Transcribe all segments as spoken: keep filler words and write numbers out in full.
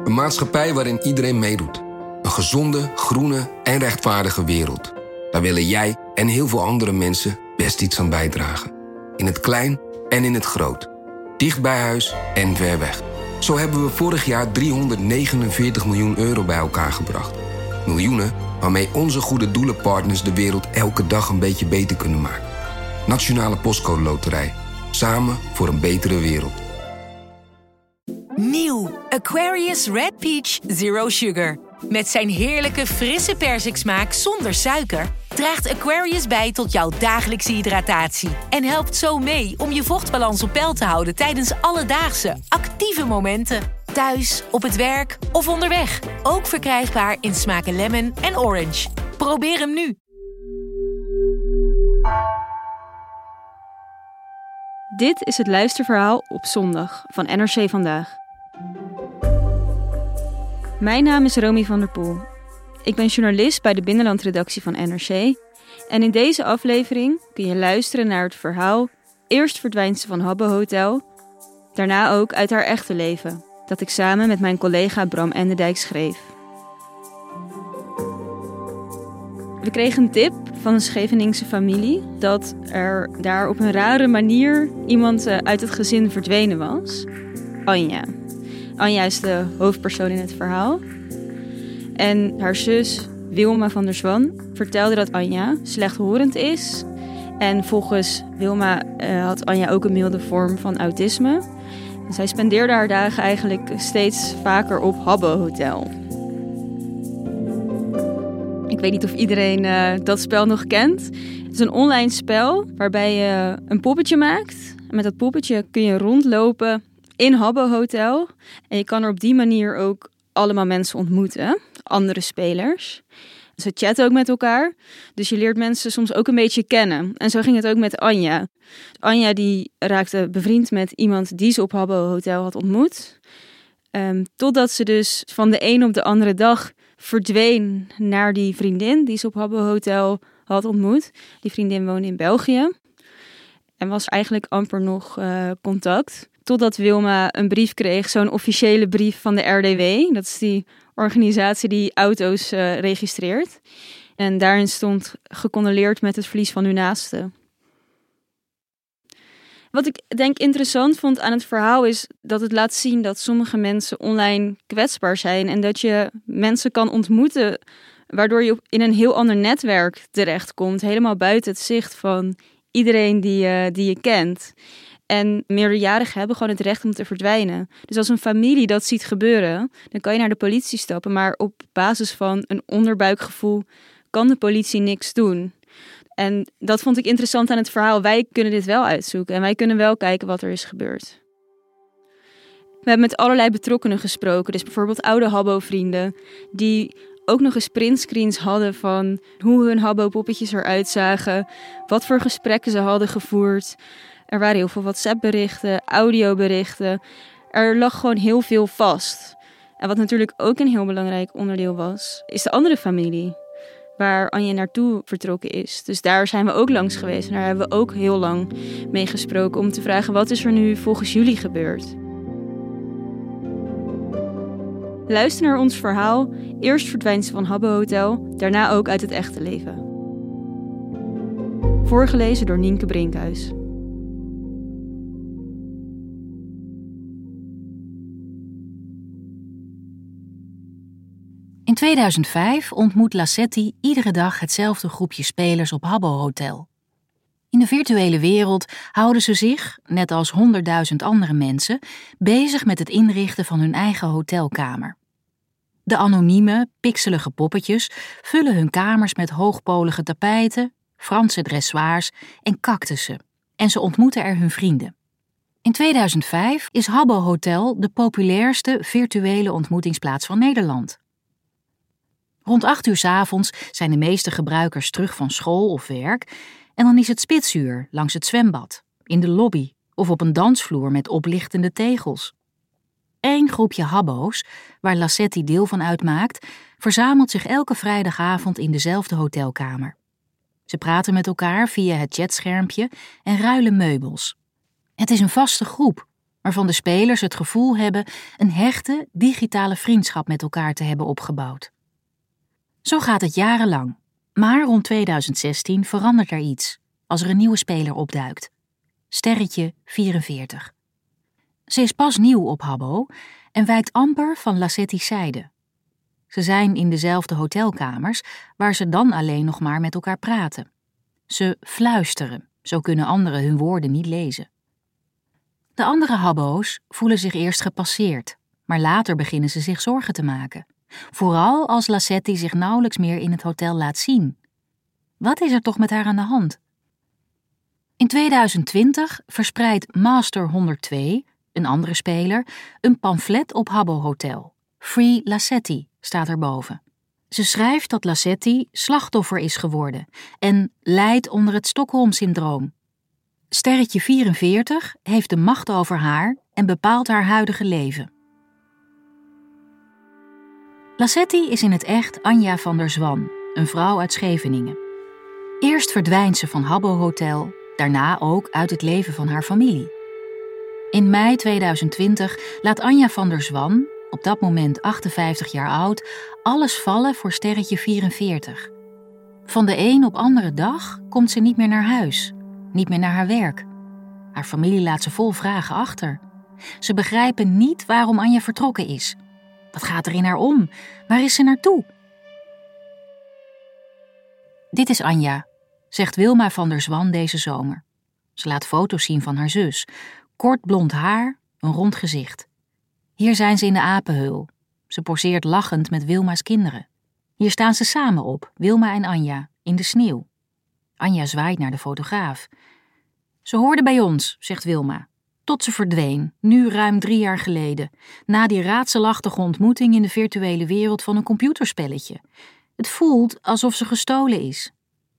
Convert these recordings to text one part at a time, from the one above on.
Een maatschappij waarin iedereen meedoet. Een gezonde, groene en rechtvaardige wereld. Daar willen jij en heel veel andere mensen best iets aan bijdragen. In het klein en in het groot. Dicht bij huis en ver weg. Zo hebben we vorig jaar driehonderdnegenenveertig miljoen euro bij elkaar gebracht. Miljoenen waarmee onze goede doelenpartners de wereld elke dag een beetje beter kunnen maken. Nationale Postcode Loterij. Samen voor een betere wereld. Nieuw Aquarius Red Peach Zero Sugar. Met zijn heerlijke frisse persiksmaak zonder suiker draagt Aquarius bij tot jouw dagelijkse hydratatie en helpt zo mee om je vochtbalans op peil te houden tijdens alledaagse, actieve momenten. Thuis, op het werk of onderweg. Ook verkrijgbaar in smaken lemon en orange. Probeer hem nu. Dit is het luisterverhaal op zondag van N R C Vandaag. Mijn naam is Romy van der Poel. Ik ben journalist bij de binnenlandredactie van N R C. En in deze aflevering kun je luisteren naar het verhaal Eerst verdwijnt ze van Habbo Hotel, daarna ook uit haar echte leven, dat ik samen met mijn collega Bram Enderdijk schreef. We kregen een tip van een Scheveningse familie dat er daar op een rare manier iemand uit het gezin verdwenen was. Anja. Anja is de hoofdpersoon in het verhaal. En haar zus Wilma van der Zwan vertelde dat Anja slechthorend is. En volgens Wilma uh, had Anja ook een milde vorm van autisme. En zij spendeerde haar dagen eigenlijk steeds vaker op Habbo Hotel. Ik weet niet of iedereen uh, dat spel nog kent. Het is een online spel waarbij je een poppetje maakt. En met dat poppetje kun je rondlopen in Habbo Hotel. En je kan er op die manier ook allemaal mensen ontmoeten. Andere spelers. Ze chatten ook met elkaar. Dus je leert mensen soms ook een beetje kennen. En zo ging het ook met Anja. Anja die raakte bevriend met iemand die ze op Habbo Hotel had ontmoet. Um, totdat ze dus van de een op de andere dag verdween naar die vriendin die ze op Habbo Hotel had ontmoet. Die vriendin woonde in België. En was eigenlijk amper nog uh, contact. Totdat Wilma een brief kreeg, zo'n officiële brief van de R D W. Dat is die organisatie die auto's uh, registreert. En daarin stond gecondoleerd met het verlies van uw naaste. Wat ik denk interessant vond aan het verhaal is dat het laat zien dat sommige mensen online kwetsbaar zijn. En dat je mensen kan ontmoeten waardoor je in een heel ander netwerk terechtkomt. Helemaal buiten het zicht van iedereen die je, die je kent. En meerderjarigen hebben gewoon het recht om te verdwijnen. Dus als een familie dat ziet gebeuren, dan kan je naar de politie stappen. Maar op basis van een onderbuikgevoel kan de politie niks doen. En dat vond ik interessant aan het verhaal. Wij kunnen dit wel uitzoeken en wij kunnen wel kijken wat er is gebeurd. We hebben met allerlei betrokkenen gesproken. Dus bijvoorbeeld oude Habbo-vrienden die ook nog eens printscreens hadden van hoe hun Habbo-poppetjes eruit zagen. Wat voor gesprekken ze hadden gevoerd. Er waren heel veel WhatsApp-berichten, audioberichten. Er lag gewoon heel veel vast. En wat natuurlijk ook een heel belangrijk onderdeel was, is de andere familie waar Anja naartoe vertrokken is. Dus daar zijn we ook langs geweest. En daar hebben we ook heel lang mee gesproken om te vragen, wat is er nu volgens jullie gebeurd? Luister naar ons verhaal. Eerst verdwijnt ze van Habbo Hotel, daarna ook uit het echte leven. Voorgelezen door Nienke Brinkhuis. In tweeduizend vijf ontmoet Lassetti iedere dag hetzelfde groepje spelers op Habbo Hotel. In de virtuele wereld houden ze zich, net als honderdduizend andere mensen, bezig met het inrichten van hun eigen hotelkamer. De anonieme, pixelige poppetjes vullen hun kamers met hoogpolige tapijten, Franse dressoirs en cactussen. En ze ontmoeten er hun vrienden. In tweeduizend vijf is Habbo Hotel de populairste virtuele ontmoetingsplaats van Nederland. Rond acht uur 's avonds zijn de meeste gebruikers terug van school of werk en dan is het spitsuur langs het zwembad, in de lobby of op een dansvloer met oplichtende tegels. Eén groepje Habbo's, waar Lassetti deel van uitmaakt, verzamelt zich elke vrijdagavond in dezelfde hotelkamer. Ze praten met elkaar via het chatschermpje en ruilen meubels. Het is een vaste groep, waarvan de spelers het gevoel hebben een hechte, digitale vriendschap met elkaar te hebben opgebouwd. Zo gaat het jarenlang, maar rond tweeduizend zestien verandert er iets als er een nieuwe speler opduikt. Sterretje vierenveertig. Ze is pas nieuw op Habbo en wijkt amper van Lassetti's zijde. Ze zijn in dezelfde hotelkamers, waar ze dan alleen nog maar met elkaar praten. Ze fluisteren, zo kunnen anderen hun woorden niet lezen. De andere Habbo's voelen zich eerst gepasseerd, maar later beginnen ze zich zorgen te maken. Vooral als Lassetti zich nauwelijks meer in het hotel laat zien. Wat is er toch met haar aan de hand? In tweeduizend twintig verspreidt Master honderdtwee, een andere speler, een pamflet op Habbo Hotel. Free Lassetti staat erboven. Ze schrijft dat Lassetti slachtoffer is geworden en lijdt onder het Stockholm-syndroom. Sterretje vierenveertig heeft de macht over haar en bepaalt haar huidige leven. Lassetti is in het echt Anja van der Zwan, een vrouw uit Scheveningen. Eerst verdwijnt ze van Habbo Hotel, daarna ook uit het leven van haar familie. In mei tweeduizend twintig laat Anja van der Zwan, op dat moment achtenvijftig jaar oud, alles vallen voor Sterretje vierenveertig. Van de een op andere dag komt ze niet meer naar huis, niet meer naar haar werk. Haar familie laat ze vol vragen achter. Ze begrijpen niet waarom Anja vertrokken is. Wat gaat er in haar om? Waar is ze naartoe? Dit is Anja, zegt Wilma van der Zwan deze zomer. Ze laat foto's zien van haar zus. Kort blond haar, een rond gezicht. Hier zijn ze in de apenheul. Ze poseert lachend met Wilma's kinderen. Hier staan ze samen op, Wilma en Anja, in de sneeuw. Anja zwaait naar de fotograaf. Ze hoorde bij ons, zegt Wilma. Tot ze verdween, nu ruim drie jaar geleden, na die raadselachtige ontmoeting in de virtuele wereld van een computerspelletje. Het voelt alsof ze gestolen is.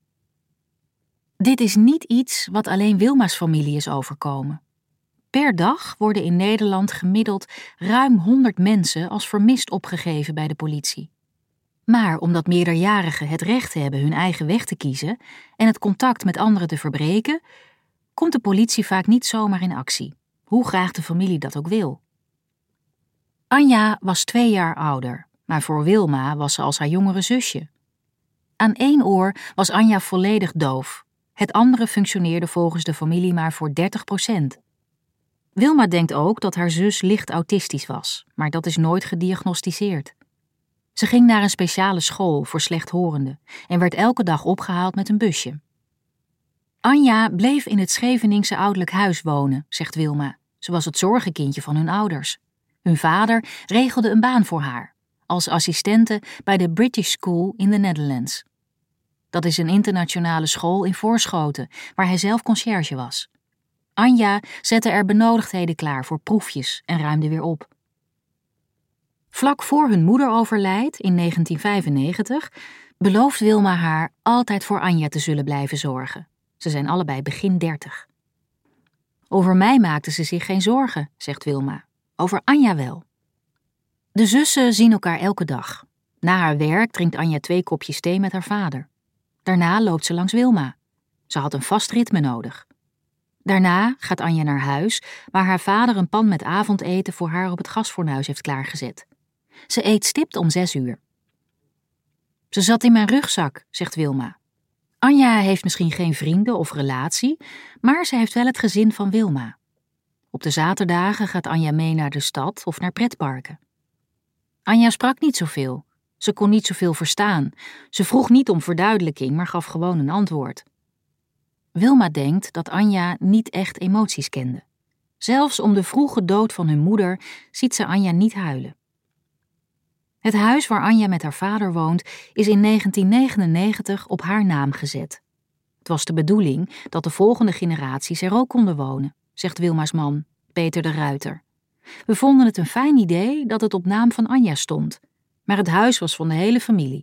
Dit is niet iets wat alleen Wilma's familie is overkomen. Per dag worden in Nederland gemiddeld ruim honderd mensen als vermist opgegeven bij de politie. Maar omdat meerderjarigen het recht hebben hun eigen weg te kiezen en het contact met anderen te verbreken, komt de politie vaak niet zomaar in actie, hoe graag de familie dat ook wil. Anja was twee jaar ouder, maar voor Wilma was ze als haar jongere zusje. Aan één oor was Anja volledig doof. Het andere functioneerde volgens de familie maar voor dertig procent. Wilma denkt ook dat haar zus licht autistisch was, maar dat is nooit gediagnosticeerd. Ze ging naar een speciale school voor slechthorenden en werd elke dag opgehaald met een busje. Anja bleef in het Scheveningse ouderlijk huis wonen, zegt Wilma. Ze was het zorgenkindje van hun ouders. Hun vader regelde een baan voor haar, als assistente bij de British School in the Netherlands. Dat is een internationale school in Voorschoten, waar hij zelf conciërge was. Anja zette er benodigdheden klaar voor proefjes en ruimde weer op. Vlak voor hun moeder overlijdt in negentien vijfennegentig belooft Wilma haar altijd voor Anja te zullen blijven zorgen. Ze zijn allebei begin dertig. Over mij maakte ze zich geen zorgen, zegt Wilma. Over Anja wel. De zussen zien elkaar elke dag. Na haar werk drinkt Anja twee kopjes thee met haar vader. Daarna loopt ze langs Wilma. Ze had een vast ritme nodig. Daarna gaat Anja naar huis, waar haar vader een pan met avondeten voor haar op het gasfornuis heeft klaargezet. Ze eet stipt om zes uur. Ze zat in mijn rugzak, zegt Wilma. Anja heeft misschien geen vrienden of relatie, maar ze heeft wel het gezin van Wilma. Op de zaterdagen gaat Anja mee naar de stad of naar pretparken. Anja sprak niet zoveel. Ze kon niet zoveel verstaan. Ze vroeg niet om verduidelijking, maar gaf gewoon een antwoord. Wilma denkt dat Anja niet echt emoties kende. Zelfs om de vroege dood van hun moeder ziet ze Anja niet huilen. Het huis waar Anja met haar vader woont is in negentien negenennegentig op haar naam gezet. Het was de bedoeling dat de volgende generaties er ook konden wonen, zegt Wilma's man, Peter de Ruiter. We vonden het een fijn idee dat het op naam van Anja stond, maar het huis was van de hele familie.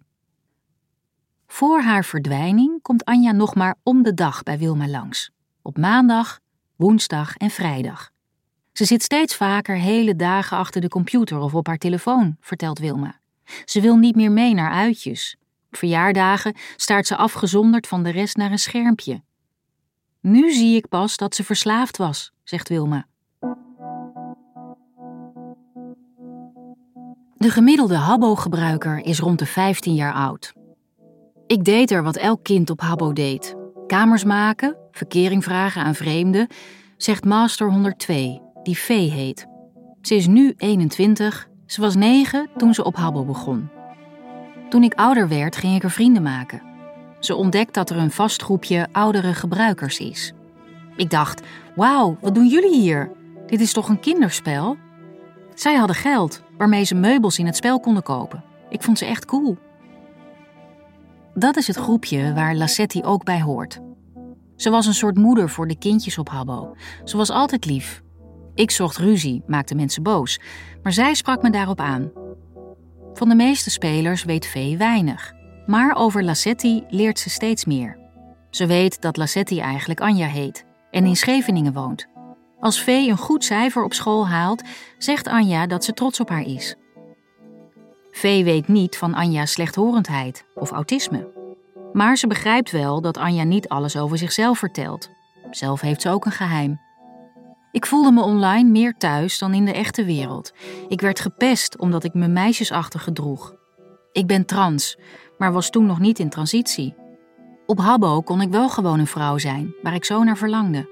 Voor haar verdwijning komt Anja nog maar om de dag bij Wilma langs. Op maandag, woensdag en vrijdag. Ze zit steeds vaker hele dagen achter de computer of op haar telefoon, vertelt Wilma. Ze wil niet meer mee naar uitjes. Op verjaardagen staart ze afgezonderd van de rest naar een schermpje. Nu zie ik pas dat ze verslaafd was, zegt Wilma. De gemiddelde Habbo-gebruiker is rond de vijftien jaar oud. Ik deed er wat elk kind op Habbo deed. Kamers maken, verkering vragen aan vreemden, zegt Master honderdtwee, die Vee heet. Ze is nu eenentwintig, ze was negen toen ze op Habbo begon. Toen ik ouder werd, ging ik er vrienden maken. Ze ontdekt dat er een vast groepje oudere gebruikers is. Ik dacht, wauw, wat doen jullie hier? Dit is toch een kinderspel? Zij hadden geld, waarmee ze meubels in het spel konden kopen. Ik vond ze echt cool. Dat is het groepje waar Lassetti ook bij hoort. Ze was een soort moeder voor de kindjes op Habbo. Ze was altijd lief. Ik zocht ruzie, maakte mensen boos, maar zij sprak me daarop aan. Van de meeste spelers weet Vee weinig, maar over Lassetti leert ze steeds meer. Ze weet dat Lassetti eigenlijk Anja heet en in Scheveningen woont. Als Vee een goed cijfer op school haalt, zegt Anja dat ze trots op haar is. Vee weet niet van Anja's slechthorendheid of autisme. Maar ze begrijpt wel dat Anja niet alles over zichzelf vertelt. Zelf heeft ze ook een geheim. Ik voelde me online meer thuis dan in de echte wereld. Ik werd gepest omdat ik me meisjesachtig gedroeg. Ik ben trans, maar was toen nog niet in transitie. Op Habbo kon ik wel gewoon een vrouw zijn, waar ik zo naar verlangde.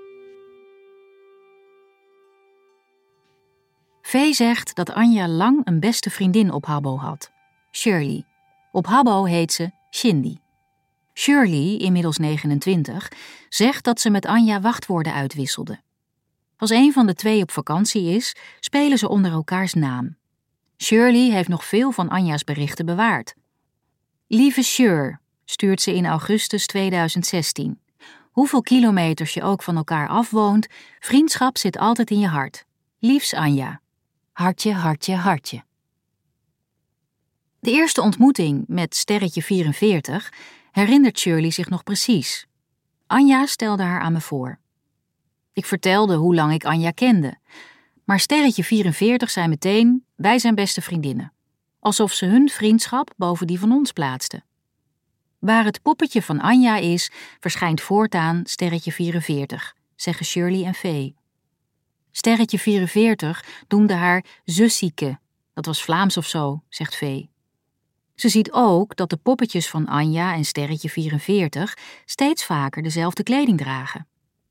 Vee zegt dat Anja lang een beste vriendin op Habbo had. Shirley. Op Habbo heet ze Shindy. Shirley, inmiddels negenentwintig, zegt dat ze met Anja wachtwoorden uitwisselde. Als een van de twee op vakantie is, spelen ze onder elkaars naam. Shirley heeft nog veel van Anja's berichten bewaard. Lieve Shur, stuurt ze in augustus tweeduizend zestien. Hoeveel kilometers je ook van elkaar afwoont, vriendschap zit altijd in je hart. Liefs Anja. Hartje, hartje, hartje. De eerste ontmoeting met sterretje vierenveertig herinnert Shirley zich nog precies. Anja stelde haar aan me voor. Ik vertelde hoe lang ik Anja kende. Maar sterretje vierenveertig zei meteen, wij zijn beste vriendinnen. Alsof ze hun vriendschap boven die van ons plaatsten. Waar het poppetje van Anja is, verschijnt voortaan sterretje vierenveertig, zeggen Shirley en Vee. Sterretje vierenveertig noemde haar Zussieke. Dat was Vlaams of zo, zegt Vee. Ze ziet ook dat de poppetjes van Anja en sterretje vierenveertig steeds vaker dezelfde kleding dragen.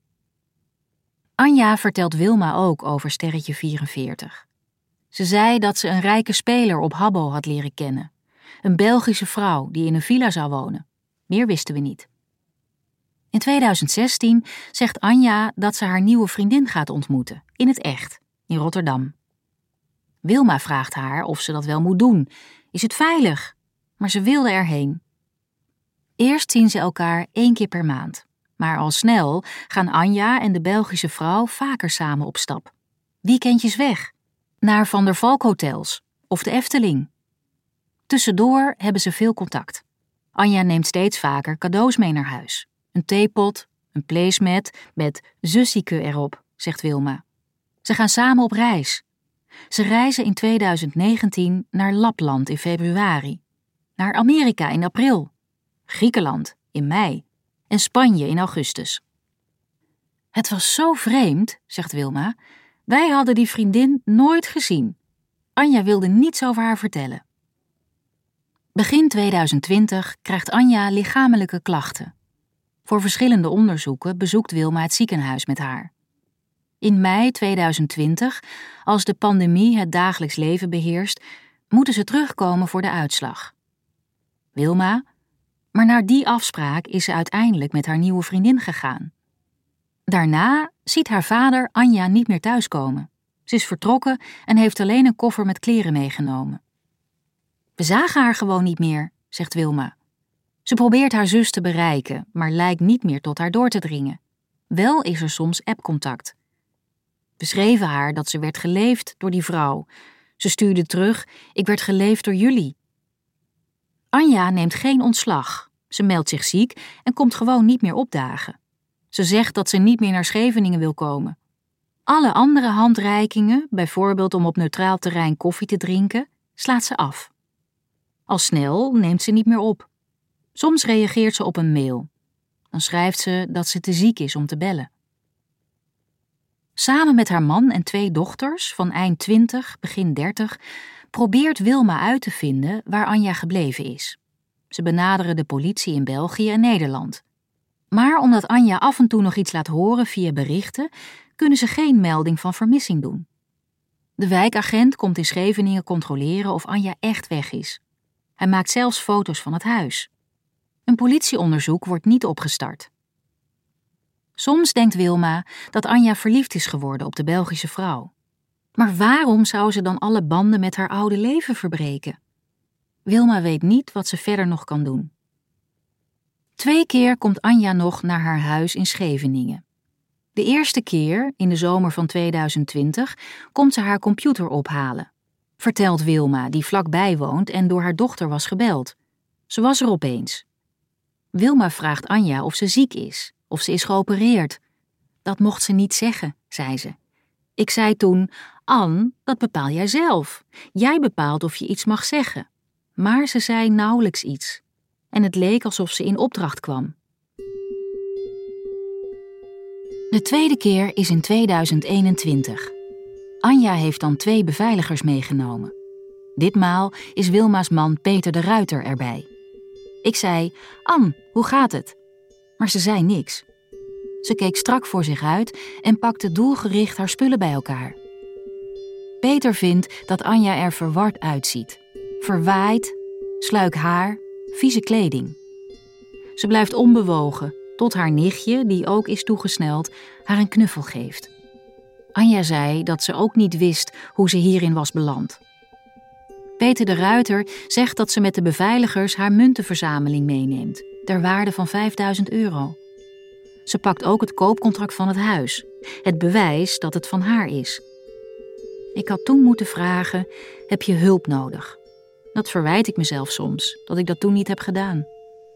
Anja vertelt Wilma ook over sterretje vierenveertig. Ze zei dat ze een rijke speler op Habbo had leren kennen. Een Belgische vrouw die in een villa zou wonen. Meer wisten we niet. In tweeduizend zestien zegt Anja dat ze haar nieuwe vriendin gaat ontmoeten, in het echt, in Rotterdam. Wilma vraagt haar of ze dat wel moet doen. Is het veilig? Maar ze wilde erheen. Eerst zien ze elkaar één keer per maand. Maar al snel gaan Anja en de Belgische vrouw vaker samen op stap. Weekendjes weg. Naar Van der Valk hotels of de Efteling. Tussendoor hebben ze veel contact. Anja neemt steeds vaker cadeaus mee naar huis. Een theepot, een placemat met Zussieke erop, zegt Wilma. Ze gaan samen op reis. Ze reizen in tweeduizend negentien naar Lapland in februari. Naar Amerika in april. Griekenland in mei. En Spanje in augustus. Het was zo vreemd, zegt Wilma. Wij hadden die vriendin nooit gezien. Anja wilde niets over haar vertellen. Begin tweeduizend twintig krijgt Anja lichamelijke klachten. Voor verschillende onderzoeken bezoekt Wilma het ziekenhuis met haar. In mei tweeduizend twintig, als de pandemie het dagelijks leven beheerst, moeten ze terugkomen voor de uitslag. Wilma, maar na die afspraak is ze uiteindelijk met haar nieuwe vriendin gegaan. Daarna ziet haar vader Anja niet meer thuiskomen. Ze is vertrokken en heeft alleen een koffer met kleren meegenomen. We zagen haar gewoon niet meer, zegt Wilma. Ze probeert haar zus te bereiken, maar lijkt niet meer tot haar door te dringen. Wel is er soms appcontact. We schreven haar dat ze werd geleefd door die vrouw. Ze stuurde terug, ik werd geleefd door jullie. Anja neemt geen ontslag. Ze meldt zich ziek en komt gewoon niet meer opdagen. Ze zegt dat ze niet meer naar Scheveningen wil komen. Alle andere handreikingen, bijvoorbeeld om op neutraal terrein koffie te drinken, slaat ze af. Al snel neemt ze niet meer op. Soms reageert ze op een mail. Dan schrijft ze dat ze te ziek is om te bellen. Samen met haar man en twee dochters van eind twintig, begin dertig, probeert Wilma uit te vinden waar Anja gebleven is. Ze benaderen de politie in België en Nederland. Maar omdat Anja af en toe nog iets laat horen via berichten, kunnen ze geen melding van vermissing doen. De wijkagent komt in Scheveningen controleren of Anja echt weg is. Hij maakt zelfs foto's van het huis. Een politieonderzoek wordt niet opgestart. Soms denkt Wilma dat Anja verliefd is geworden op de Belgische vrouw. Maar waarom zou ze dan alle banden met haar oude leven verbreken? Wilma weet niet wat ze verder nog kan doen. Twee keer komt Anja nog naar haar huis in Scheveningen. De eerste keer, in de zomer van tweeduizend twintig, komt ze haar computer ophalen. Vertelt Wilma, die vlakbij woont en door haar dochter was gebeld. Ze was er opeens. Wilma vraagt Anja of ze ziek is, of ze is geopereerd. Dat mocht ze niet zeggen, zei ze. Ik zei toen, Ann, dat bepaal jij zelf. Jij bepaalt of je iets mag zeggen. Maar ze zei nauwelijks iets. En het leek alsof ze in opdracht kwam. De tweede keer is in tweeduizend eenentwintig. Anja heeft dan twee beveiligers meegenomen. Ditmaal is Wilma's man Peter de Ruiter erbij. Ik zei, Ann, hoe gaat het? Maar ze zei niks. Ze keek strak voor zich uit en pakte doelgericht haar spullen bij elkaar. Peter vindt dat Anja er verward uitziet. Verwaaid, sluik haar, vieze kleding. Ze blijft onbewogen, tot haar nichtje, die ook is toegesneld, haar een knuffel geeft. Anja zei dat ze ook niet wist hoe ze hierin was beland. Peter de Ruiter zegt dat ze met de beveiligers haar muntenverzameling meeneemt, ter waarde van vijfduizend euro. Ze pakt ook het koopcontract van het huis, het bewijs dat het van haar is. Ik had toen moeten vragen, heb je hulp nodig? Dat verwijt ik mezelf soms, dat ik dat toen niet heb gedaan.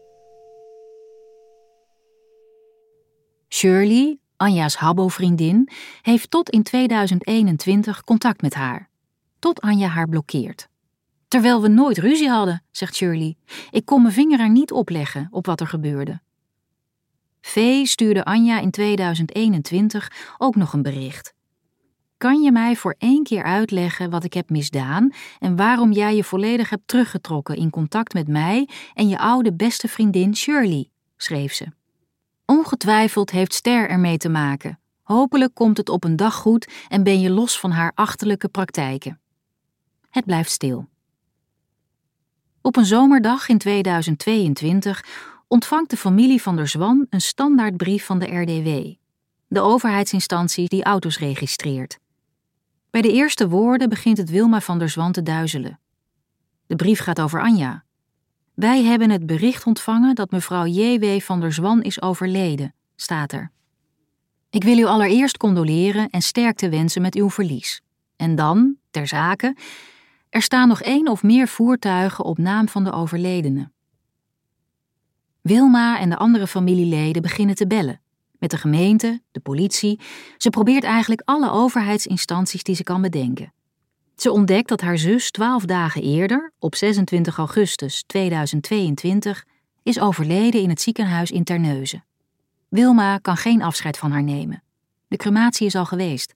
Shirley, Anja's habbo-vriendin, heeft tot in tweeduizend eenentwintig contact met haar. Tot Anja haar blokkeert. Terwijl we nooit ruzie hadden, zegt Shirley. Ik kon mijn vinger er niet op leggen op wat er gebeurde. Vee stuurde Anja in tweeduizend eenentwintig ook nog een bericht. Kan je mij voor één keer uitleggen wat ik heb misdaan en waarom jij je volledig hebt teruggetrokken in contact met mij en je oude beste vriendin Shirley, schreef ze. Ongetwijfeld heeft Ster ermee te maken. Hopelijk komt het op een dag goed en ben je los van haar achterlijke praktijken. Het blijft stil. Op een zomerdag in tweeduizend tweeëntwintig ontvangt de familie van der Zwan een standaardbrief van de R D W, de overheidsinstantie die auto's registreert. Bij de eerste woorden begint het Wilma van der Zwan te duizelen. De brief gaat over Anja. Wij hebben het bericht ontvangen dat mevrouw J W van der Zwan is overleden, staat er. Ik wil u allereerst condoleren en sterkte wensen met uw verlies. En dan, ter zake, er staan nog één of meer voertuigen op naam van de overledene. Wilma en de andere familieleden beginnen te bellen. Met de gemeente, de politie. Ze probeert eigenlijk alle overheidsinstanties die ze kan bedenken. Ze ontdekt dat haar zus twaalf dagen eerder, op zesentwintig augustus tweeduizend tweeëntwintig, is overleden in het ziekenhuis in Terneuzen. Wilma kan geen afscheid van haar nemen. De crematie is al geweest.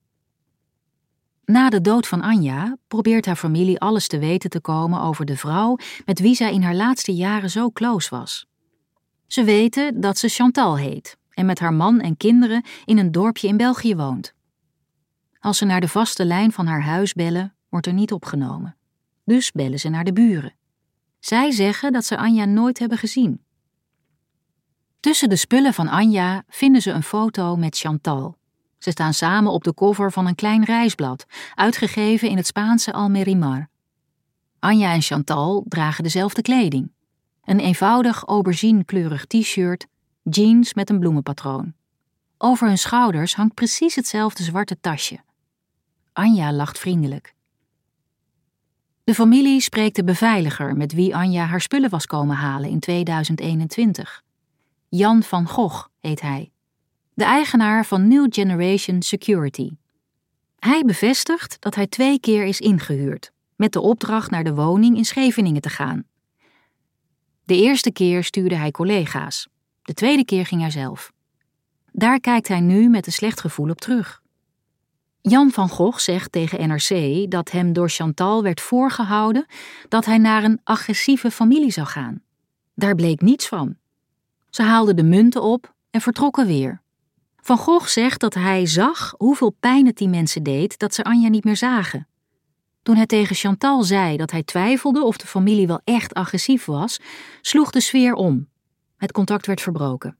Na de dood van Anja probeert haar familie alles te weten te komen over de vrouw met wie zij in haar laatste jaren zo close was. Ze weten dat ze Chantal heet en met haar man en kinderen in een dorpje in België woont. Als ze naar de vaste lijn van haar huis bellen, wordt er niet opgenomen. Dus bellen ze naar de buren. Zij zeggen dat ze Anja nooit hebben gezien. Tussen de spullen van Anja vinden ze een foto met Chantal. Ze staan samen op de cover van een klein reisblad, uitgegeven in het Spaanse Almerimar. Anja en Chantal dragen dezelfde kleding. Een eenvoudig auberginekleurig t-shirt, jeans met een bloemenpatroon. Over hun schouders hangt precies hetzelfde zwarte tasje. Anja lacht vriendelijk. De familie spreekt de beveiliger met wie Anja haar spullen was komen halen in tweeduizend eenentwintig. Jan van Gogh heet hij. De eigenaar van New Generation Security. Hij bevestigt dat hij twee keer is ingehuurd, met de opdracht naar de woning in Scheveningen te gaan. De eerste keer stuurde hij collega's, de tweede keer ging hij zelf. Daar kijkt hij nu met een slecht gevoel op terug. Jan van Gogh zegt tegen N R C dat hem door Chantal werd voorgehouden dat hij naar een agressieve familie zou gaan. Daar bleek niets van. Ze haalden de munten op en vertrokken weer. Van Gogh zegt dat hij zag hoeveel pijn het die mensen deed dat ze Anja niet meer zagen. Toen hij tegen Chantal zei dat hij twijfelde of de familie wel echt agressief was, sloeg de sfeer om. Het contact werd verbroken.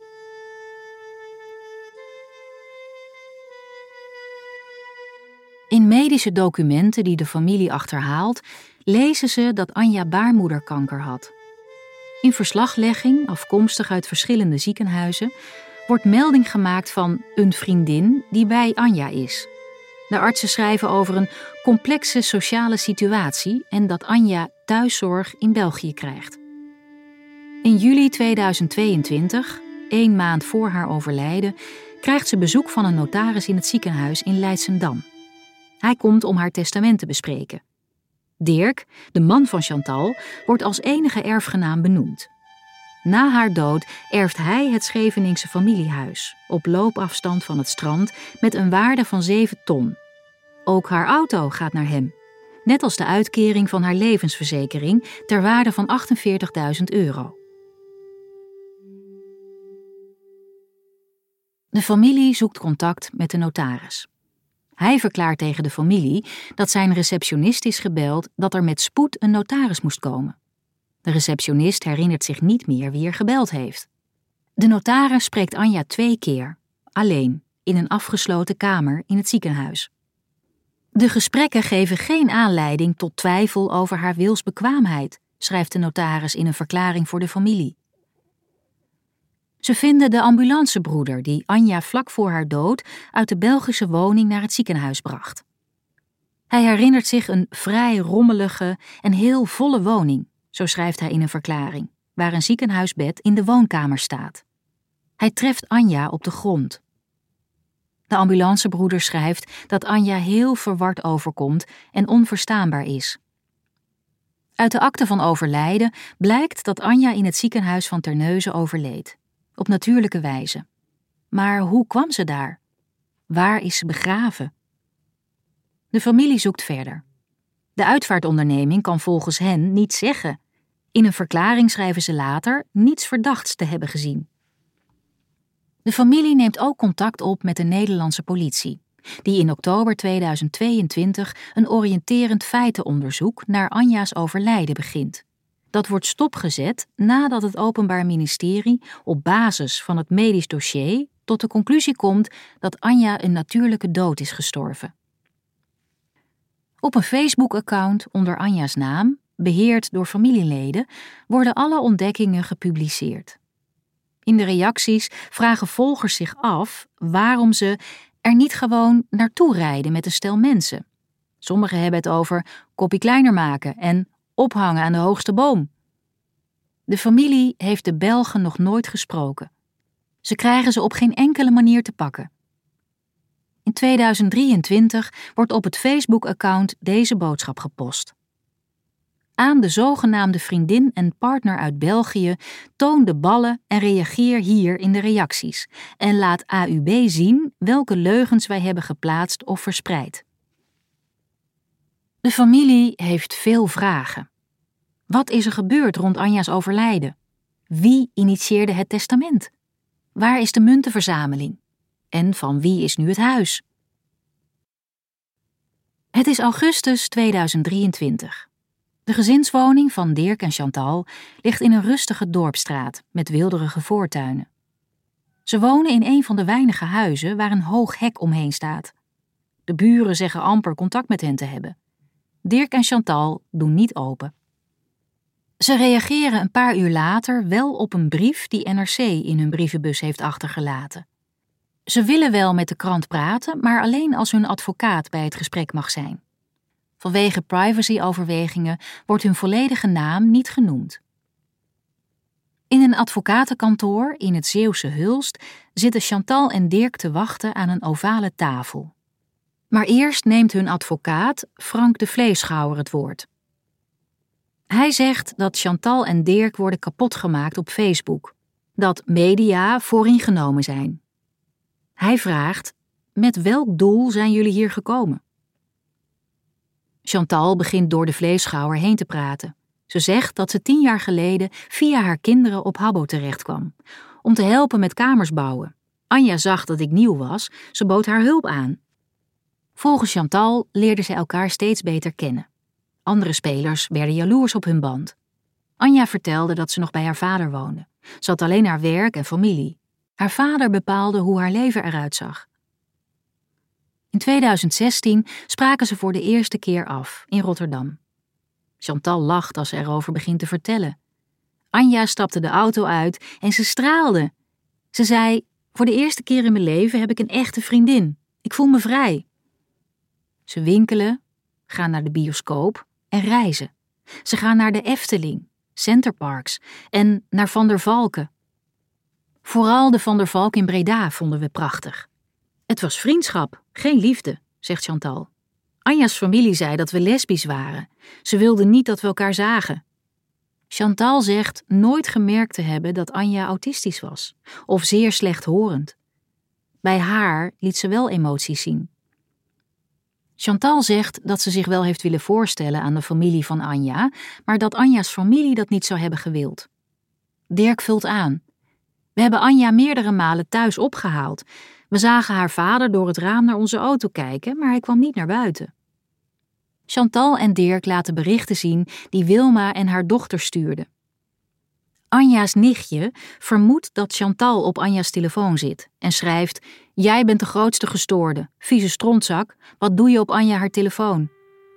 In medische documenten die de familie achterhaalt, lezen ze dat Anja baarmoederkanker had. In verslaglegging, afkomstig uit verschillende ziekenhuizen, wordt melding gemaakt van een vriendin die bij Anja is. De artsen schrijven over een complexe sociale situatie en dat Anja thuiszorg in België krijgt. In juli tweeduizend tweeëntwintig, één maand voor haar overlijden, krijgt ze bezoek van een notaris in het ziekenhuis in Leidschendam. Hij komt om haar testament te bespreken. Dirk, de man van Chantal, wordt als enige erfgenaam benoemd. Na haar dood erft hij het Scheveningse familiehuis, op loopafstand van het strand, met een waarde van zeven ton. Ook haar auto gaat naar hem, net als de uitkering van haar levensverzekering ter waarde van achtenveertigduizend euro. De familie zoekt contact met de notaris. Hij verklaart tegen de familie dat zijn receptionist is gebeld dat er met spoed een notaris moest komen. De receptionist herinnert zich niet meer wie er gebeld heeft. De notaris spreekt Anja twee keer, alleen, in een afgesloten kamer in het ziekenhuis. De gesprekken geven geen aanleiding tot twijfel over haar wilsbekwaamheid, schrijft de notaris in een verklaring voor de familie. Ze vinden de ambulancebroeder die Anja vlak voor haar dood uit de Belgische woning naar het ziekenhuis bracht. Hij herinnert zich een vrij rommelige en heel volle woning, zo schrijft hij in een verklaring, waar een ziekenhuisbed in de woonkamer staat. Hij treft Anja op de grond. De ambulancebroeder schrijft dat Anja heel verward overkomt en onverstaanbaar is. Uit de akte van overlijden blijkt dat Anja in het ziekenhuis van Terneuzen overleed. Op natuurlijke wijze. Maar hoe kwam ze daar? Waar is ze begraven? De familie zoekt verder. De uitvaartonderneming kan volgens hen niets zeggen. In een verklaring schrijven ze later niets verdachts te hebben gezien. De familie neemt ook contact op met de Nederlandse politie, die in oktober tweeduizend tweeëntwintig een oriënterend feitenonderzoek naar Anja's overlijden begint. Dat wordt stopgezet nadat het Openbaar Ministerie op basis van het medisch dossier tot de conclusie komt dat Anja een natuurlijke dood is gestorven. Op een Facebook-account onder Anja's naam, beheerd door familieleden, worden alle ontdekkingen gepubliceerd. In de reacties vragen volgers zich af waarom ze er niet gewoon naartoe rijden met een stel mensen. Sommigen hebben het over kopie kleiner maken en ophangen aan de hoogste boom. De familie heeft de Belgen nog nooit gesproken. Ze krijgen ze op geen enkele manier te pakken. In tweeduizend drieëntwintig wordt op het Facebook-account deze boodschap gepost. Aan de zogenaamde vriendin en partner uit België toon de ballen en reageer hier in de reacties en laat A U B zien welke leugens wij hebben geplaatst of verspreid. De familie heeft veel vragen. Wat is er gebeurd rond Anja's overlijden? Wie initieerde het testament? Waar is de muntenverzameling? En van wie is nu het huis? Het is augustus tweeduizend drieëntwintig. De gezinswoning van Dirk en Chantal ligt in een rustige dorpsstraat met weelderige voortuinen. Ze wonen in een van de weinige huizen waar een hoog hek omheen staat. De buren zeggen amper contact met hen te hebben. Dirk en Chantal doen niet open. Ze reageren een paar uur later wel op een brief die N R C in hun brievenbus heeft achtergelaten. Ze willen wel met de krant praten, maar alleen als hun advocaat bij het gesprek mag zijn. Vanwege privacyoverwegingen wordt hun volledige naam niet genoemd. In een advocatenkantoor in het Zeeuwse Hulst zitten Chantal en Dirk te wachten aan een ovale tafel. Maar eerst neemt hun advocaat, Frank de Vleeschhouwer, het woord. Hij zegt dat Chantal en Dirk worden kapotgemaakt op Facebook, dat media vooringenomen zijn. Hij vraagt: met welk doel zijn jullie hier gekomen? Chantal begint door de vleesschouwer heen te praten. Ze zegt dat ze tien jaar geleden via haar kinderen op Habbo terechtkwam, om te helpen met kamers bouwen. Anja zag dat ik nieuw was, ze bood haar hulp aan. Volgens Chantal leerden ze elkaar steeds beter kennen. Andere spelers werden jaloers op hun band. Anja vertelde dat ze nog bij haar vader woonde. Ze had alleen haar werk en familie. Haar vader bepaalde hoe haar leven eruit zag. In tweeduizend zestien spraken ze voor de eerste keer af in Rotterdam. Chantal lacht als ze erover begint te vertellen. Anja stapte de auto uit en ze straalde. Ze zei, voor de eerste keer in mijn leven heb ik een echte vriendin. Ik voel me vrij. Ze winkelen, gaan naar de bioscoop en reizen. Ze gaan naar de Efteling, Centerparks en naar Van der Valken. Vooral de Van der Valk in Breda vonden we prachtig. Het was vriendschap, geen liefde, zegt Chantal. Anja's familie zei dat we lesbisch waren. Ze wilden niet dat we elkaar zagen. Chantal zegt nooit gemerkt te hebben dat Anja autistisch was, of zeer slechthorend. Bij haar liet ze wel emoties zien. Chantal zegt dat ze zich wel heeft willen voorstellen aan de familie van Anja, maar dat Anja's familie dat niet zou hebben gewild. Dirk vult aan. We hebben Anja meerdere malen thuis opgehaald. We zagen haar vader door het raam naar onze auto kijken, maar hij kwam niet naar buiten. Chantal en Dirk laten berichten zien die Wilma en haar dochter stuurden. Anja's nichtje vermoedt dat Chantal op Anja's telefoon zit en schrijft: jij bent de grootste gestoorde, vieze strontzak, wat doe je op Anja haar telefoon?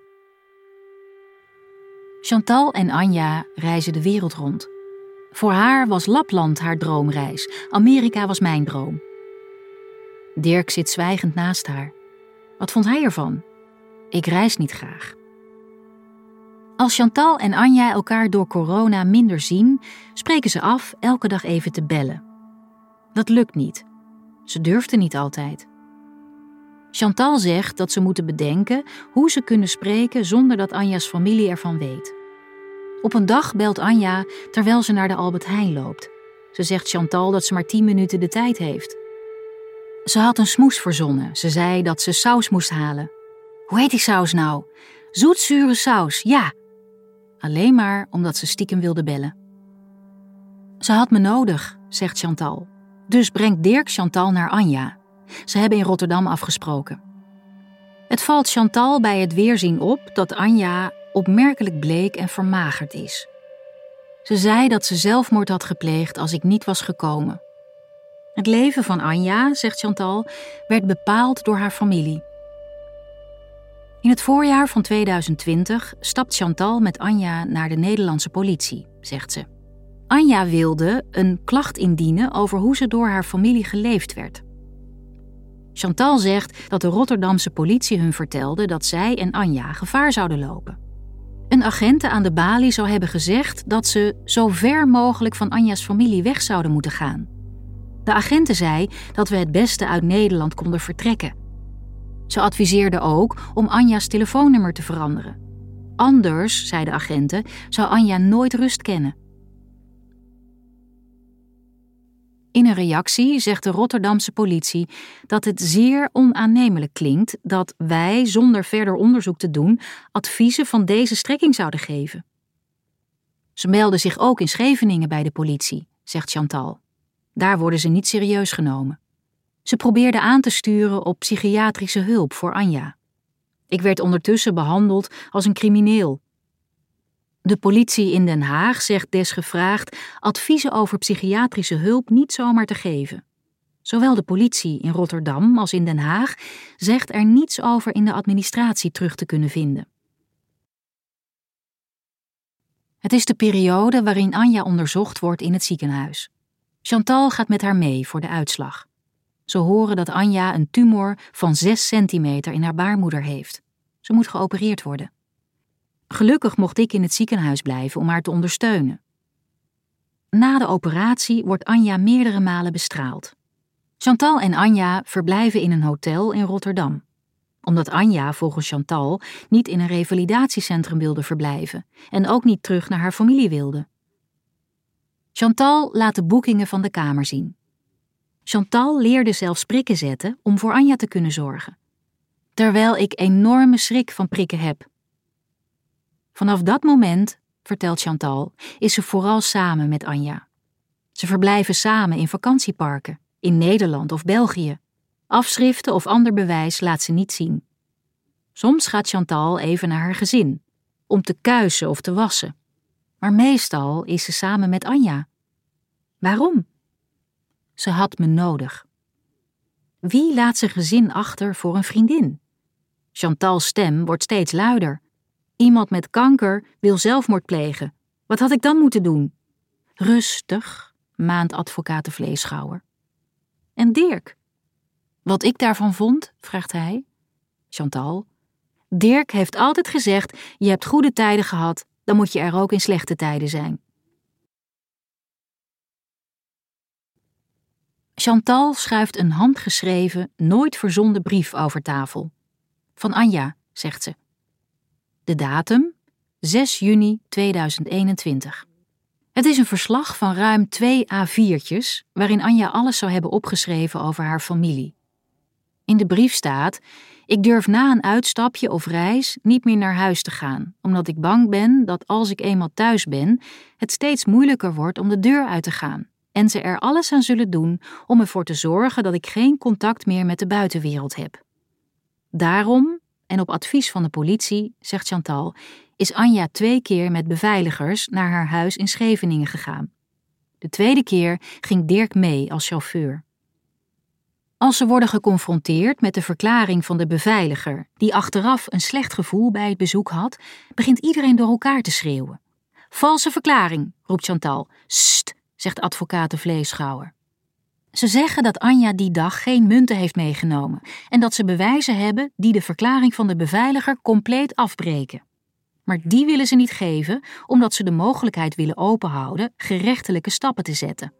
Chantal en Anja reizen de wereld rond. Voor haar was Lapland haar droomreis, Amerika was mijn droom. Dirk zit zwijgend naast haar. Wat vond hij ervan? Ik reis niet graag. Als Chantal en Anja elkaar door corona minder zien, spreken ze af elke dag even te bellen. Dat lukt niet. Ze durfden niet altijd. Chantal zegt dat ze moeten bedenken hoe ze kunnen spreken zonder dat Anja's familie ervan weet. Op een dag belt Anja terwijl ze naar de Albert Heijn loopt. Ze zegt Chantal dat ze maar tien minuten de tijd heeft. Ze had een smoes verzonnen. Ze zei dat ze saus moest halen. Hoe heet die saus nou? Zoetzure saus, ja. Alleen maar omdat ze stiekem wilde bellen. Ze had me nodig, zegt Chantal. Dus brengt Dirk Chantal naar Anja. Ze hebben in Rotterdam afgesproken. Het valt Chantal bij het weerzien op dat Anja opmerkelijk bleek en vermagerd is. Ze zei dat ze zelfmoord had gepleegd als ik niet was gekomen. Het leven van Anja, zegt Chantal, werd bepaald door haar familie. In het voorjaar van tweeduizend twintig stapt Chantal met Anja naar de Nederlandse politie, zegt ze. Anja wilde een klacht indienen over hoe ze door haar familie geleefd werd. Chantal zegt dat de Rotterdamse politie hun vertelde dat zij en Anja gevaar zouden lopen. Een agente aan de balie zou hebben gezegd dat ze zo ver mogelijk van Anja's familie weg zouden moeten gaan. De agente zei dat we het beste uit Nederland konden vertrekken. Ze adviseerde ook om Anja's telefoonnummer te veranderen. Anders, zei de agente, zou Anja nooit rust kennen. In een reactie zegt de Rotterdamse politie dat het zeer onaannemelijk klinkt dat wij, zonder verder onderzoek te doen, adviezen van deze strekking zouden geven. Ze melden zich ook in Scheveningen bij de politie, zegt Chantal. Daar worden ze niet serieus genomen. Ze probeerden aan te sturen op psychiatrische hulp voor Anja. Ik werd ondertussen behandeld als een crimineel. De politie in Den Haag zegt desgevraagd adviezen over psychiatrische hulp niet zomaar te geven. Zowel de politie in Rotterdam als in Den Haag zegt er niets over in de administratie terug te kunnen vinden. Het is de periode waarin Anja onderzocht wordt in het ziekenhuis. Chantal gaat met haar mee voor de uitslag. Ze horen dat Anja een tumor van zes centimeter in haar baarmoeder heeft. Ze moet geopereerd worden. Gelukkig mocht ik in het ziekenhuis blijven om haar te ondersteunen. Na de operatie wordt Anja meerdere malen bestraald. Chantal en Anja verblijven in een hotel in Rotterdam. Omdat Anja volgens Chantal niet in een revalidatiecentrum wilde verblijven en ook niet terug naar haar familie wilde. Chantal laat de boekingen van de kamer zien. Chantal leerde zelfs prikken zetten om voor Anja te kunnen zorgen. Terwijl ik enorme schrik van prikken heb. Vanaf dat moment, vertelt Chantal, is ze vooral samen met Anja. Ze verblijven samen in vakantieparken, in Nederland of België. Afschriften of ander bewijs laat ze niet zien. Soms gaat Chantal even naar haar gezin, om te kuisen of te wassen. Maar meestal is ze samen met Anja. Waarom? Ze had me nodig. Wie laat zijn gezin achter voor een vriendin? Chantal's stem wordt steeds luider. Iemand met kanker wil zelfmoord plegen. Wat had ik dan moeten doen? Rustig, maant advocaat de Vleeschouwer. En Dirk? Wat ik daarvan vond, vraagt hij. Chantal. Dirk heeft altijd gezegd, je hebt goede tijden gehad, dan moet je er ook in slechte tijden zijn. Chantal schuift een handgeschreven, nooit verzonden brief over tafel. Van Anja, zegt ze. De datum? zes juni tweeduizend eenentwintig. Het is een verslag van ruim twee A viertjes, waarin Anja alles zou hebben opgeschreven over haar familie. In de brief staat, ik durf na een uitstapje of reis niet meer naar huis te gaan, omdat ik bang ben dat als ik eenmaal thuis ben, het steeds moeilijker wordt om de deur uit te gaan. En ze er alles aan zullen doen om ervoor te zorgen dat ik geen contact meer met de buitenwereld heb. Daarom, en op advies van de politie, zegt Chantal, is Anja twee keer met beveiligers naar haar huis in Scheveningen gegaan. De tweede keer ging Dirk mee als chauffeur. Als ze worden geconfronteerd met de verklaring van de beveiliger, die achteraf een slecht gevoel bij het bezoek had, begint iedereen door elkaar te schreeuwen. Valse verklaring, roept Chantal. Sst, zegt advocaat de Vleeschouwer. Ze zeggen dat Anja die dag geen munten heeft meegenomen en dat ze bewijzen hebben die de verklaring van de beveiliger compleet afbreken. Maar die willen ze niet geven, omdat ze de mogelijkheid willen openhouden gerechtelijke stappen te zetten.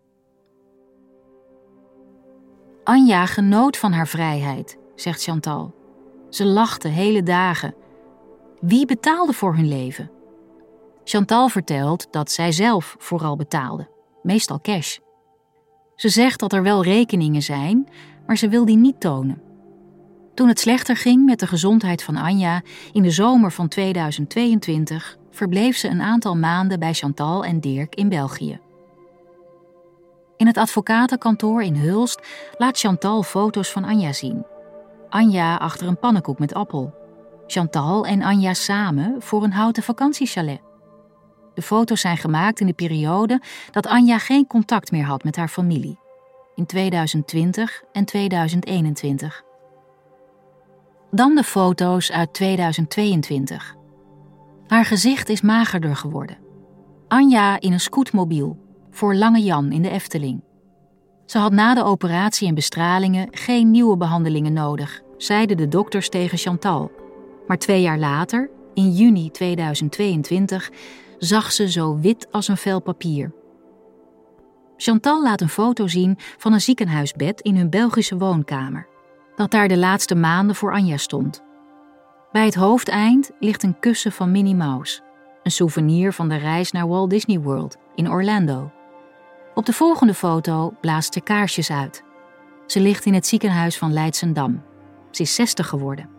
Anja genoot van haar vrijheid, zegt Chantal. Ze lachte hele dagen. Wie betaalde voor hun leven? Chantal vertelt dat zij zelf vooral betaalde, meestal cash. Ze zegt dat er wel rekeningen zijn, maar ze wil die niet tonen. Toen het slechter ging met de gezondheid van Anja in de zomer van tweeduizend tweeëntwintig, verbleef ze een aantal maanden bij Chantal en Dirk in België. In het advocatenkantoor in Hulst laat Chantal foto's van Anja zien. Anja achter een pannenkoek met appel. Chantal en Anja samen voor een houten vakantiechalet. De foto's zijn gemaakt in de periode dat Anja geen contact meer had met haar familie. In tweeduizend twintig en tweeduizend eenentwintig. Dan de foto's uit tweeduizend tweeëntwintig. Haar gezicht is magerder geworden. Anja in een scootmobiel, voor Lange Jan in de Efteling. Ze had na de operatie en bestralingen geen nieuwe behandelingen nodig, zeiden de dokters tegen Chantal. Maar twee jaar later, in juni tweeduizend tweeëntwintig, zag ze zo wit als een vel papier. Chantal laat een foto zien van een ziekenhuisbed in hun Belgische woonkamer, dat daar de laatste maanden voor Anja stond. Bij het hoofdeind ligt een kussen van Minnie Mouse, een souvenir van de reis naar Walt Disney World in Orlando. Op de volgende foto blaast ze kaarsjes uit. Ze ligt in het ziekenhuis van Leidschendam. Ze is zestig geworden.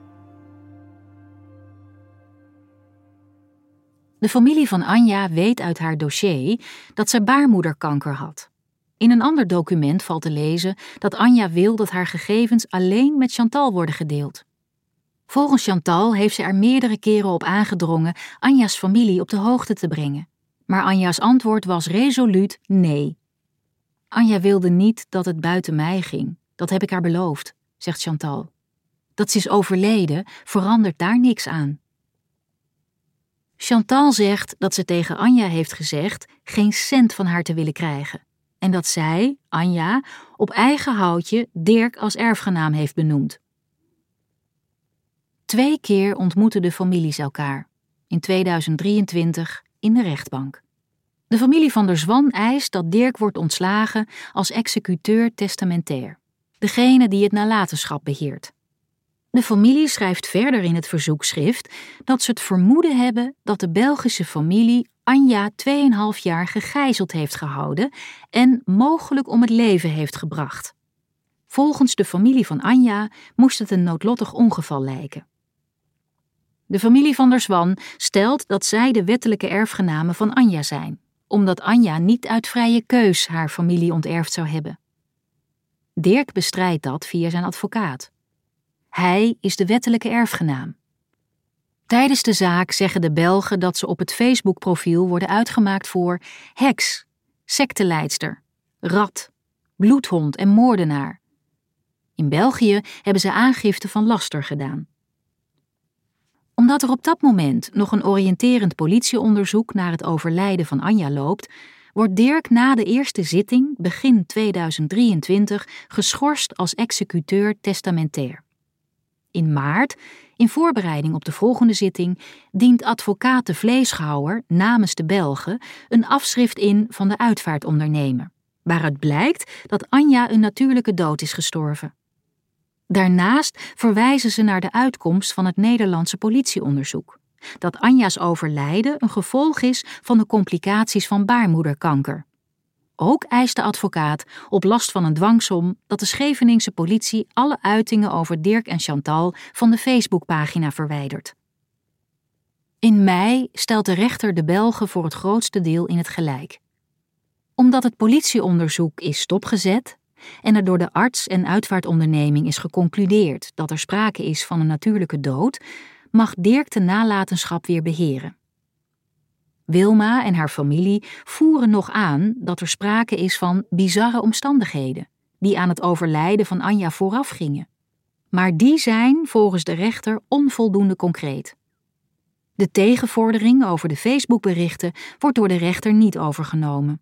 De familie van Anja weet uit haar dossier dat ze baarmoederkanker had. In een ander document valt te lezen dat Anja wil dat haar gegevens alleen met Chantal worden gedeeld. Volgens Chantal heeft ze er meerdere keren op aangedrongen Anja's familie op de hoogte te brengen. Maar Anja's antwoord was resoluut nee. Anja wilde niet dat het buiten mij ging. Dat heb ik haar beloofd, zegt Chantal. Dat ze is overleden, verandert daar niks aan. Chantal zegt dat ze tegen Anja heeft gezegd geen cent van haar te willen krijgen. En dat zij, Anja, op eigen houtje Dirk als erfgenaam heeft benoemd. Twee keer ontmoeten de families elkaar. In tweeduizend drieëntwintig in de rechtbank. De familie van der Zwan eist dat Dirk wordt ontslagen als executeur testamentair. Degene die het nalatenschap beheert. De familie schrijft verder in het verzoekschrift dat ze het vermoeden hebben dat de Belgische familie Anja tweeënhalf jaar gegijzeld heeft gehouden en mogelijk om het leven heeft gebracht. Volgens de familie van Anja moest het een noodlottig ongeval lijken. De familie van der Zwan stelt dat zij de wettelijke erfgenamen van Anja zijn, omdat Anja niet uit vrije keus haar familie onterfd zou hebben. Dirk bestrijdt dat via zijn advocaat. Hij is de wettelijke erfgenaam. Tijdens de zaak zeggen de Belgen dat ze op het Facebookprofiel worden uitgemaakt voor heks, secteleidster, rat, bloedhond en moordenaar. In België hebben ze aangifte van laster gedaan. Omdat er op dat moment nog een oriënterend politieonderzoek naar het overlijden van Anja loopt, wordt Dirk na de eerste zitting, begin tweeduizend drieëntwintig, geschorst als executeur testamentair. In maart, in voorbereiding op de volgende zitting, dient advocaat de Vleeschhouwer namens de Belgen een afschrift in van de uitvaartondernemer, waaruit blijkt dat Anja een natuurlijke dood is gestorven. Daarnaast verwijzen ze naar de uitkomst van het Nederlandse politieonderzoek, dat Anja's overlijden een gevolg is van de complicaties van baarmoederkanker. Ook eist de advocaat op last van een dwangsom dat de Scheveningse politie alle uitingen over Dirk en Chantal van de Facebookpagina verwijdert. In mei stelt de rechter de Belgen voor het grootste deel in het gelijk. Omdat het politieonderzoek is stopgezet en er door de arts en uitvaartonderneming is geconcludeerd dat er sprake is van een natuurlijke dood, mag Dirk de nalatenschap weer beheren. Wilma en haar familie voeren nog aan dat er sprake is van bizarre omstandigheden die aan het overlijden van Anja voorafgingen. Maar die zijn volgens de rechter onvoldoende concreet. De tegenvordering over de Facebookberichten wordt door de rechter niet overgenomen.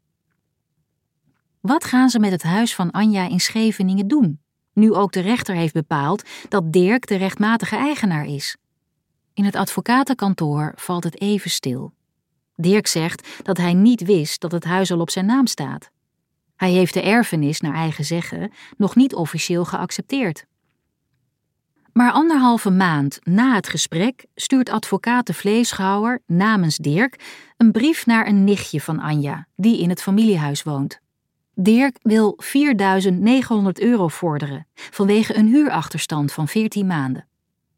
Wat gaan ze met het huis van Anja in Scheveningen doen, nu ook de rechter heeft bepaald dat Dirk de rechtmatige eigenaar is? In het advocatenkantoor valt het even stil. Dirk zegt dat hij niet wist dat het huis al op zijn naam staat. Hij heeft de erfenis, naar eigen zeggen, nog niet officieel geaccepteerd. Maar anderhalve maand na het gesprek stuurt advocaat de Vleeschhouwer namens Dirk een brief naar een nichtje van Anja, die in het familiehuis woont. Dirk wil vierduizend negenhonderd euro vorderen vanwege een huurachterstand van veertien maanden.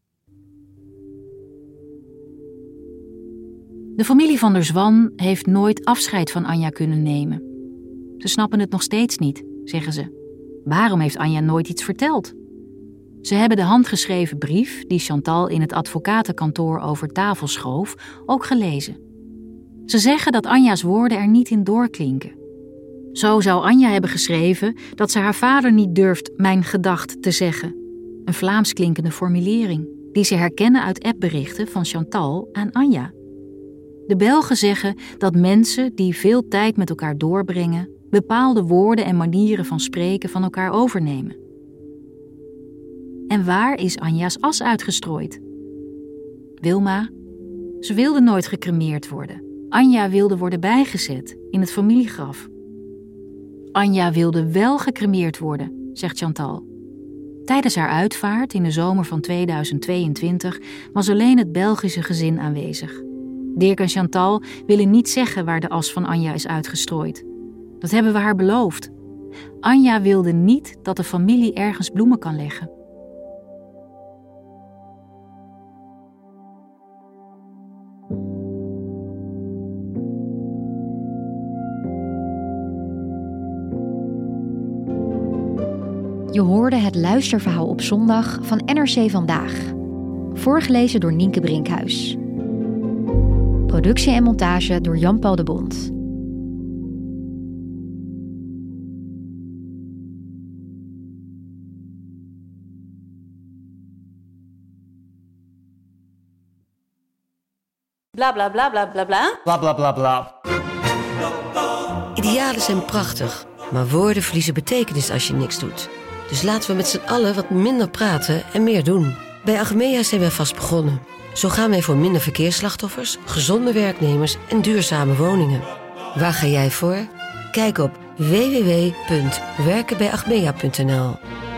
De familie van der Zwan heeft nooit afscheid van Anja kunnen nemen. Ze snappen het nog steeds niet, zeggen ze. Waarom heeft Anja nooit iets verteld? Ze hebben de handgeschreven brief, die Chantal in het advocatenkantoor over tafel schoof, ook gelezen. Ze zeggen dat Anja's woorden er niet in doorklinken. Zo zou Anja hebben geschreven dat ze haar vader niet durft mijn gedacht te zeggen. Een Vlaams klinkende formulering, die ze herkennen uit appberichten van Chantal aan Anja. De Belgen zeggen dat mensen die veel tijd met elkaar doorbrengen bepaalde woorden en manieren van spreken van elkaar overnemen. En waar is Anja's as uitgestrooid? Wilma? Ze wilde nooit gecremeerd worden. Anja wilde worden bijgezet in het familiegraf. Anja wilde wel gecremeerd worden, zegt Chantal. Tijdens haar uitvaart in de zomer van tweeduizend tweeëntwintig was alleen het Belgische gezin aanwezig. Dirk en Chantal willen niet zeggen waar de as van Anja is uitgestrooid. Dat hebben we haar beloofd. Anja wilde niet dat de familie ergens bloemen kan leggen. Je hoorde het luisterverhaal op zondag van N R C Vandaag. Voorgelezen door Nienke Brinkhuis. Productie en montage door Jan-Paul de Bond. Bla bla bla bla bla bla. Bla bla bla bla. Idealen zijn prachtig, maar woorden verliezen betekenis als je niks doet. Dus laten we met z'n allen wat minder praten en meer doen. Bij Achmea zijn wij vast begonnen. Zo gaan wij voor minder verkeersslachtoffers, gezonde werknemers en duurzame woningen. Waar ga jij voor? Kijk op w w w punt werken bij achmea punt n l.